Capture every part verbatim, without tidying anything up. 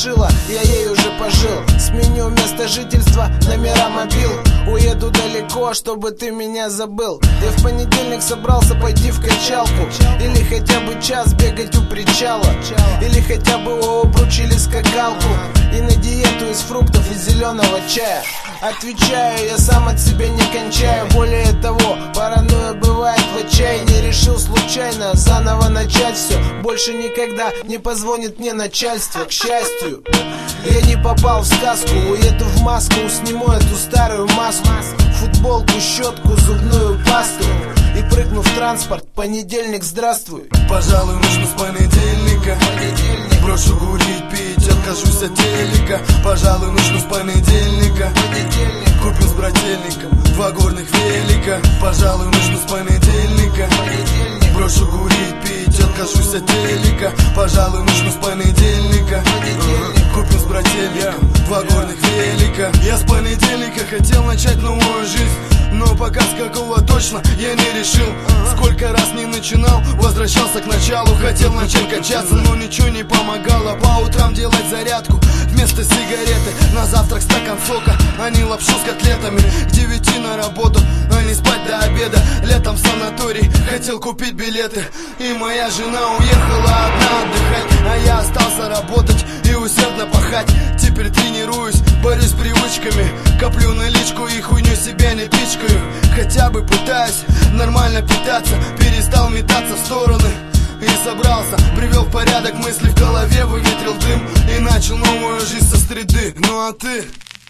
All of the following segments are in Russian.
решила, я ей уже пожил. Сменю место жительства, номера мобил. Уеду далеко, чтобы ты меня забыл. Я в понедельник собрался пойти в качалку, или хотя бы час бегать у причала, или хотя бы у обруч или скакалку. И на диету из фруктов и зеленого чая. Отвечаю, я сам от себя не кончаю. Более того, паранойя бывает в отчаянии. Решил случайно заново начать все. Больше никогда не позвонит мне начальство. К счастью, я не попал в сказку. Уеду в Москву, сниму эту старую маску, футболку, щетку, зубную пасту и прыгну в транспорт. Понедельник, здравствуй. Пожалуй, нужно с понедельника. Понедельник. Брошу курить, пить, откажусь от телека. Пожалуй, нужно с понедельника. Понедельник. Купил с брательником два горных велика. Пожалуй, нужно с понедельника. Понедельник. Брошу курить, пить, откажусь от телека. Пожалуй, нужно с понедельника. Понедельник. Купил с брательником два горных велика. Я с понедельника хотел начать новую жизнь, но пока с какого точно я не решил. Сколько раз не начинал, возвращался к началу. Хотел начать качаться, но ничего не помогало. По утрам делать зарядку вместо сигареты. На завтрак стакан сока, а не лапшу с котлетами. К девяти на работу, а не спать до обеда. Летом в санаторий хотел купить билеты, и моя жена уехала одна отдыхать, а я остался работать и усердно пахать. Теперь тренируюсь, борюсь с привычками, коплю наличку и хуйню себя не пичкаю. Хотя бы пытаюсь нормально питаться, перестал метаться в стороны и собрался, привел в порядок мысли в голове, выветрил дым и начал новую жизнь со среды. Ну а ты?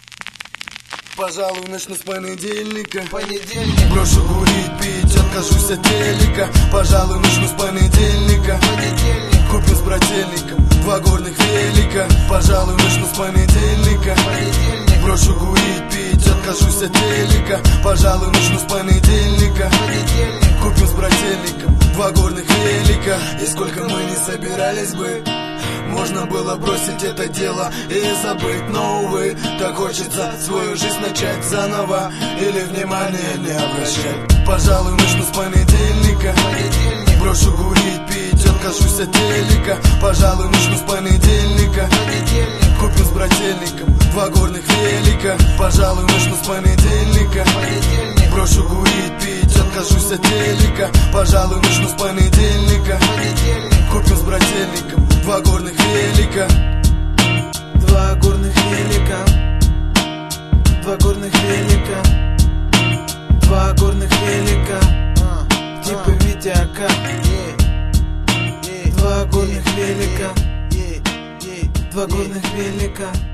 Пожалуй, начну с понедельника. Понедельник. Брошу курить, пить, откажусь от телека. Пожалуй, начну с понедельника. Понедельник. Купил с брательником два горных велика. Пожалуй, начну с понедельника. Понедельник. Брошу курить, пить, откажусь от телека. Пожалуй, начну с понедельника. Понедельник. Купил с брательником два горных велика. И сколько мы не собирались бы, можно было бросить это дело и забыть, но, увы, так хочется свою жизнь начать заново или внимания не обращать. Пожалуй, начну с понедельника. Понедельник. Брошу курить, пить, откажусь от телека. Пожалуй, начну с понедельника. Понедельник. Купил с брательником два горных велика. Пожалуй, начну с понедельника. Понедельник. Брошу курить, пить, откажусь от телека. Пожалуй, начну с понедельника. Понедельник. Купил с брательником два горных велика. Два горных велика. Два горных велика. Два горных велика. Типа Витяка. Два горных велика. Два горных велика.